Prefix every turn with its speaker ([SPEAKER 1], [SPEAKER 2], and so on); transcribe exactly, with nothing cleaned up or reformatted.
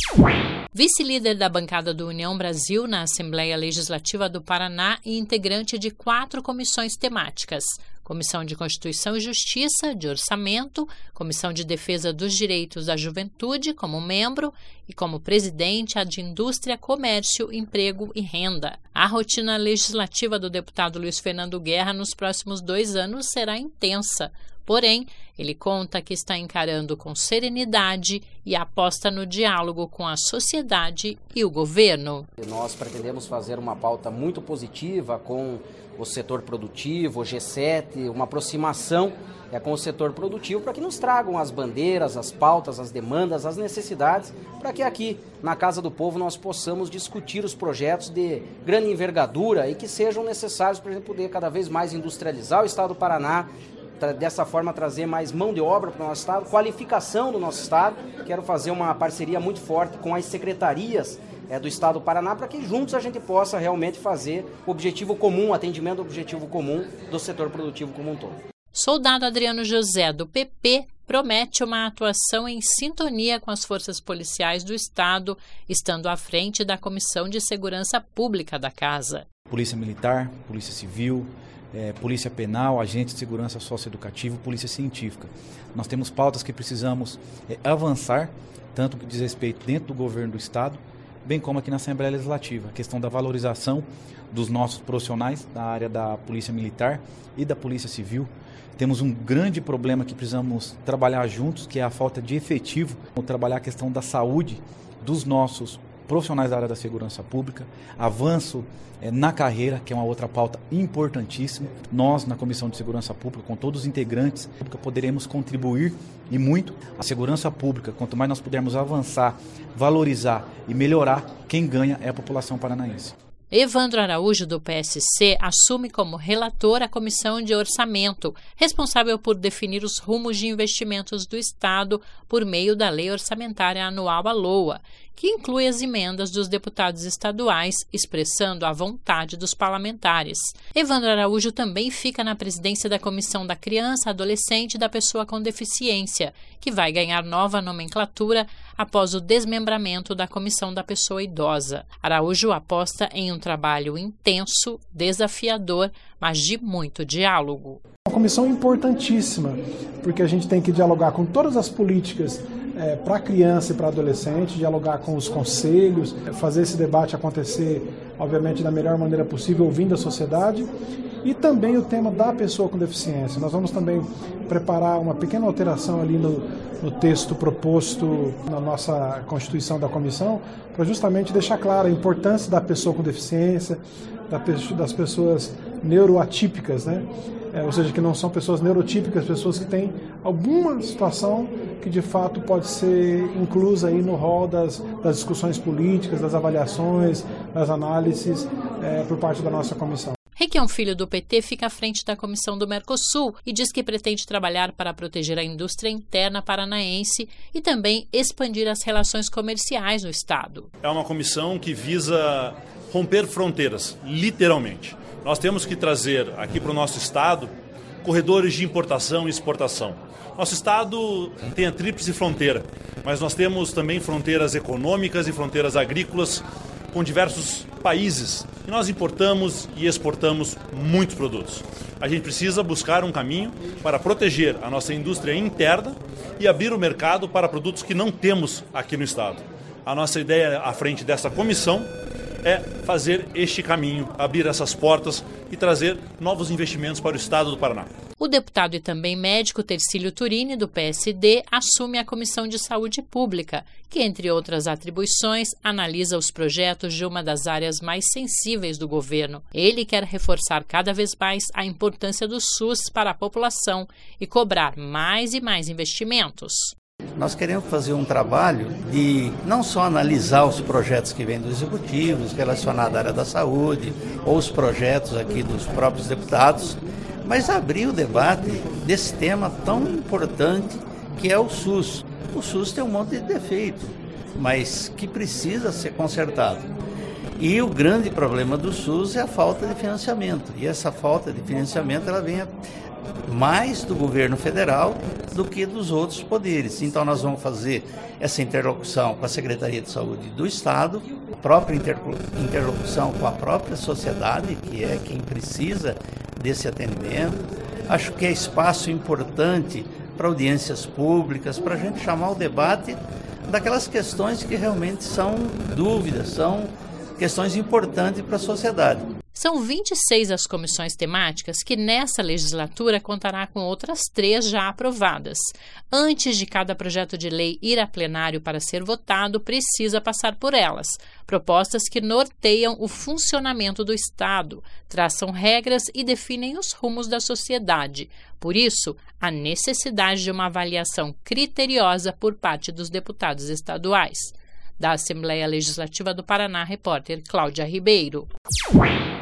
[SPEAKER 1] Vice-líder da bancada do União Brasil na Assembleia Legislativa do Paraná e integrante de quatro comissões temáticas: Comissão de Constituição e Justiça, de Orçamento, Comissão de Defesa dos Direitos da Juventude, como membro, e como presidente a de Indústria, Comércio, Emprego e Renda. A rotina legislativa do deputado Luiz Fernando Guerra nos próximos dois anos será intensa. Porém, ele conta que está encarando com serenidade e aposta no diálogo com a sociedade e o governo.
[SPEAKER 2] Nós pretendemos fazer uma pauta muito positiva com o setor produtivo, o G sete, uma aproximação é, com o setor produtivo para que nos tragam as bandeiras, as pautas, as demandas, as necessidades, para que aqui na Casa do Povo nós possamos discutir os projetos de grande envergadura e que sejam necessários para a gente poder cada vez mais industrializar o estado do Paraná, dessa forma trazer mais mão de obra para o nosso estado, qualificação do nosso estado. Quero fazer uma parceria muito forte com as secretarias é, do estado do Paraná para que juntos a gente possa realmente fazer o objetivo comum, o atendimento do objetivo comum do setor produtivo como um todo.
[SPEAKER 1] Soldado Adriano José, do P P, promete uma atuação em sintonia com as forças policiais do estado, estando à frente da Comissão de Segurança Pública da Casa.
[SPEAKER 3] Polícia Militar, Polícia Civil, É, polícia Penal, Agente de Segurança Socioeducativo, Polícia Científica. Nós temos pautas que precisamos é, avançar, tanto que diz respeito dentro do governo do Estado, bem como aqui na Assembleia Legislativa. A questão da valorização dos nossos profissionais da área da Polícia Militar e da Polícia Civil. Temos um grande problema que precisamos trabalhar juntos, que é a falta de efetivo, trabalhar a questão da saúde dos nossos profissionais da área da segurança pública, avanço é, na carreira, que é uma outra pauta importantíssima. Nós, na Comissão de Segurança Pública, com todos os integrantes, poderemos contribuir e muito. A segurança pública, quanto mais nós pudermos avançar, valorizar e melhorar, quem ganha é a população paranaense.
[SPEAKER 1] Evandro Araújo, do P S C, assume como relator a Comissão de Orçamento, responsável por definir os rumos de investimentos do Estado por meio da Lei Orçamentária Anual, a LOA, que inclui as emendas dos deputados estaduais, expressando a vontade dos parlamentares. Evandro Araújo também fica na presidência da Comissão da Criança, Adolescente e da Pessoa com Deficiência, que vai ganhar nova nomenclatura após o desmembramento da Comissão da Pessoa Idosa. Araújo aposta em um trabalho intenso, desafiador, mas de muito diálogo.
[SPEAKER 4] Uma comissão importantíssima, porque a gente tem que dialogar com todas as políticas é, para a criança e para adolescente, dialogar com os conselhos, fazer esse debate acontecer, obviamente, da melhor maneira possível, ouvindo a sociedade, e também o tema da pessoa com deficiência. Nós vamos também preparar uma pequena alteração ali no, no texto proposto na nossa Constituição da Comissão, para justamente deixar clara a importância da pessoa com deficiência, da, das pessoas neuroatípicas, né? É, ou seja, que não são pessoas neurotípicas, pessoas que têm alguma situação que de fato pode ser inclusa aí no rol das, das discussões políticas, das avaliações, das análises é, por parte da nossa comissão.
[SPEAKER 1] Requião Filho, do P T, fica à frente da Comissão do Mercosul e diz que pretende trabalhar para proteger a indústria interna paranaense e também expandir as relações comerciais no Estado.
[SPEAKER 5] É uma comissão que visa romper fronteiras, literalmente. Nós temos que trazer aqui para o nosso Estado corredores de importação e exportação. Nosso Estado tem a tríplice fronteira, mas nós temos também fronteiras econômicas e fronteiras agrícolas com diversos países. E nós importamos e exportamos muitos produtos. A gente precisa buscar um caminho para proteger a nossa indústria interna e abrir o mercado para produtos que não temos aqui no Estado. A nossa ideia à frente dessa comissão é fazer este caminho, abrir essas portas e trazer novos investimentos para o Estado do Paraná.
[SPEAKER 1] O deputado e também médico Tercílio Turini, do P S D, assume a Comissão de Saúde Pública, que, entre outras atribuições, analisa os projetos de uma das áreas mais sensíveis do governo. Ele quer reforçar cada vez mais a importância do SUS para a população e cobrar mais e mais investimentos.
[SPEAKER 6] Nós queremos fazer um trabalho de não só analisar os projetos que vêm dos executivos relacionados à área da saúde ou os projetos aqui dos próprios deputados, mas abrir o debate desse tema tão importante que é o SUS. O SUS tem um monte de defeito, mas que precisa ser consertado. E o grande problema do SUS é a falta de financiamento. E essa falta de financiamento ela vem mais do governo federal do que dos outros poderes. Então nós vamos fazer essa interlocução com a Secretaria de Saúde do Estado, a própria interlocução com a própria sociedade, que é quem precisa desse atendimento. Acho que é espaço importante para audiências públicas, para a gente chamar o debate daquelas questões que realmente são dúvidas, são questões importantes para a sociedade.
[SPEAKER 1] São vinte e seis as comissões temáticas que nessa legislatura contará com outras três já aprovadas. Antes de cada projeto de lei ir a plenário para ser votado, precisa passar por elas. Propostas que norteiam o funcionamento do Estado, traçam regras e definem os rumos da sociedade. Por isso, a necessidade de uma avaliação criteriosa por parte dos deputados estaduais. Da Assembleia Legislativa do Paraná, repórter Cláudia Ribeiro.